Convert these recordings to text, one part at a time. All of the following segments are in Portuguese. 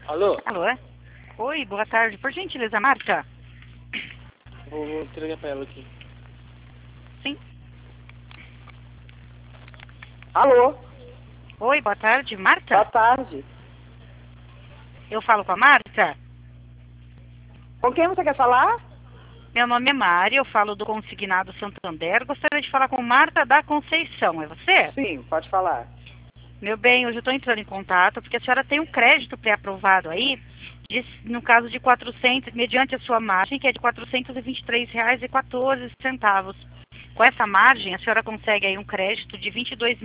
Alô? Alô? Oi, boa tarde. Por gentileza, Marta? Vou entregar pra ela aqui. Sim. Alô? Oi, boa tarde, Marta? Boa tarde. Eu falo com a Marta? Com quem você quer falar? Meu nome é Mari, eu falo do Consignado Santander. Gostaria de falar com Marta da Conceição, é você? Sim, pode falar. Meu bem, hoje eu estou entrando em contato porque a senhora tem um crédito pré-aprovado aí, no caso de 400, mediante a sua margem, que é de R$ 423,14. Com essa margem, a senhora consegue aí um crédito de R$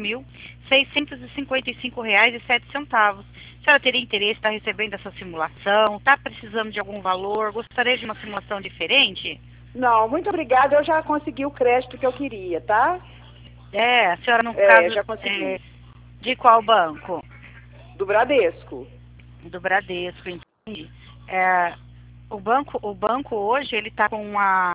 22.655,07. A senhora teria interesse em estar recebendo essa simulação? Está precisando de algum valor? Gostaria de uma simulação diferente? Não, muito obrigada. Eu já consegui o crédito que eu queria, tá? A senhora no caso Já consegui. de qual banco? Do Bradesco. Do Bradesco, entendi. O banco hoje, ele está com uma...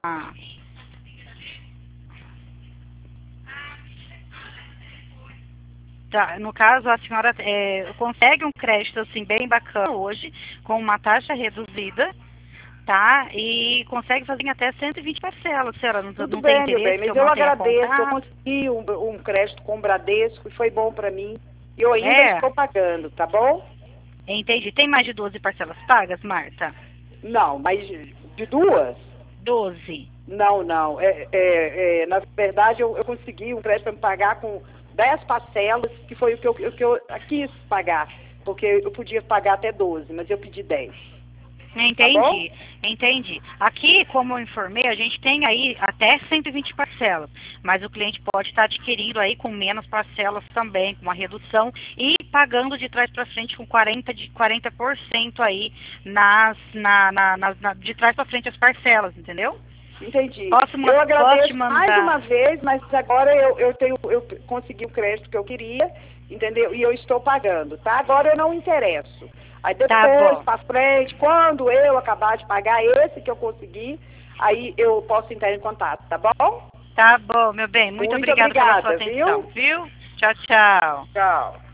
Tá, no caso, a senhora consegue um crédito assim bem bacana hoje, com uma taxa reduzida, tá? E consegue fazer em até 120 parcelas. A senhora não Tudo tem bem, meu bem, interesse que mas eu eu mantenha agradeço. Eu contato? consegui um crédito com o Bradesco e foi bom pra mim. E eu ainda estou pagando, tá bom? Entendi. Tem mais de 12 parcelas pagas, Marta? Não, mas de duas? 12. Não. Na verdade, eu consegui um crédito para me pagar com 10 parcelas, que foi o que eu quis pagar. Porque eu podia pagar até 12, mas eu pedi 10. Entendi, Tá entendi. Aqui, como eu informei, a gente tem aí até 120 parcelas, mas o cliente pode estar adquirindo aí com menos parcelas também, com uma redução e pagando de trás para frente com 40% aí de trás para frente as parcelas, entendeu? Entendi. Eu agradeço mais uma vez, mas agora eu consegui o crédito que eu queria, entendeu? E eu estou pagando, tá? Agora eu não interesso. Aí depois, pra frente, quando eu acabar de pagar esse que eu consegui, aí eu posso entrar em contato, tá bom? Tá bom, meu bem. Muito obrigada pela sua atenção, viu? Tchau, tchau. Tchau.